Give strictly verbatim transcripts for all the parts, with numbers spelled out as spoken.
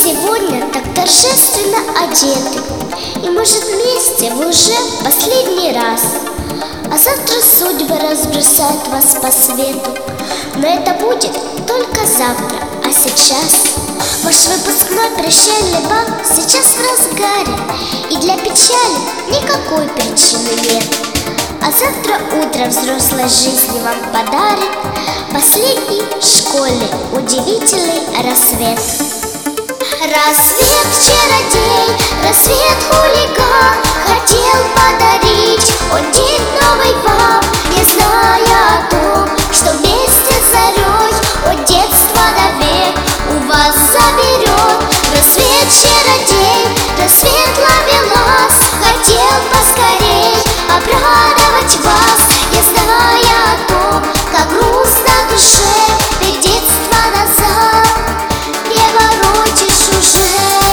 сегодня так торжественно одеты, и может вместе вы уже последний раз. А завтра судьба разбросает вас по свету, но это будет только завтра, а сейчас ваш выпускной прощальный бал сейчас в разгаре, и для печали никакой причины нет. А завтра утро взрослой жизни вам подарит последний школьный удивительный рассвет. Рассвет чародей, рассвет хулиган хотел подарить он день новый вам, не зная о том, что вместе с зарей он детство навек у вас заберет. Рассвет чародей, рассвет ловелас хотел поскорей обрадовать вас, не зная о том, как грустно душе, ведь детство назад не воротишь уже.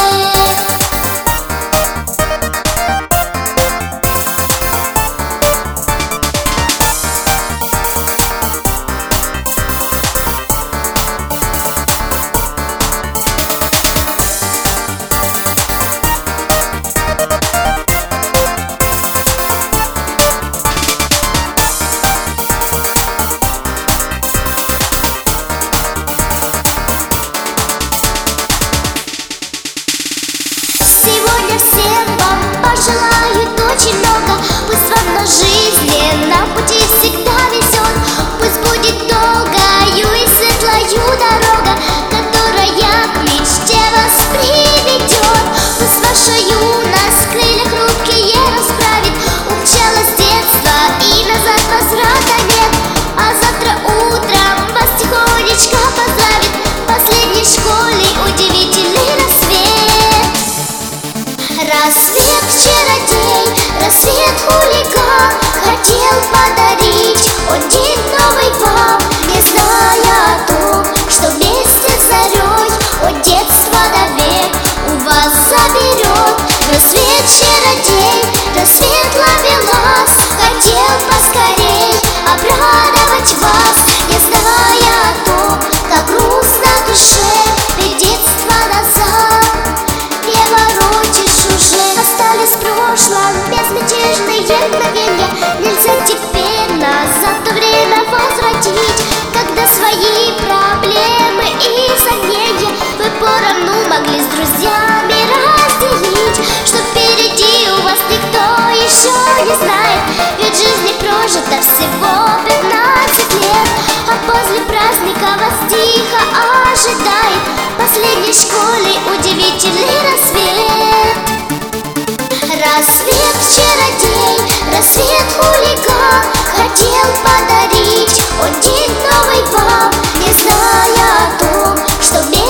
Сегодня всем вам пожелают очень много. Пусть вам на жизни на пути всегда везет. Пусть будет долгою и светлою дорога, которая к мечте вас приведет. Пусть ваша юность крылья хрупкие расправит, умчалась детство и назад возврата нет. А завтра утром вас тихонечко поздравит последний школьный удивительный рассвет. Рассвет чародей, рассвет хулиган хотел подарить он день новый вам, не зная о том, что вместе с зарей он детство навек у вас заберет. Рассвет чародей, рассвет ловелас хотел поскорей обрадовать вас, не зная о том, как грустно душе, ведь детство назад не воротишь уже. Остались в прошлом безмятежные мгновенья, нельзя теперь назад то время возвратить, когда свои проблемы и сомнения вы поровну могли с друзьями разделить. Что впереди у вас никто еще не знает, ведь жизни прожито всего пятнадцать лет. А после праздника вас тихо ожидает последний школьный удивительный рассвет. Рассвет чародей, рассвет хулиган хотел подарить он день новый вам, не зная о том, что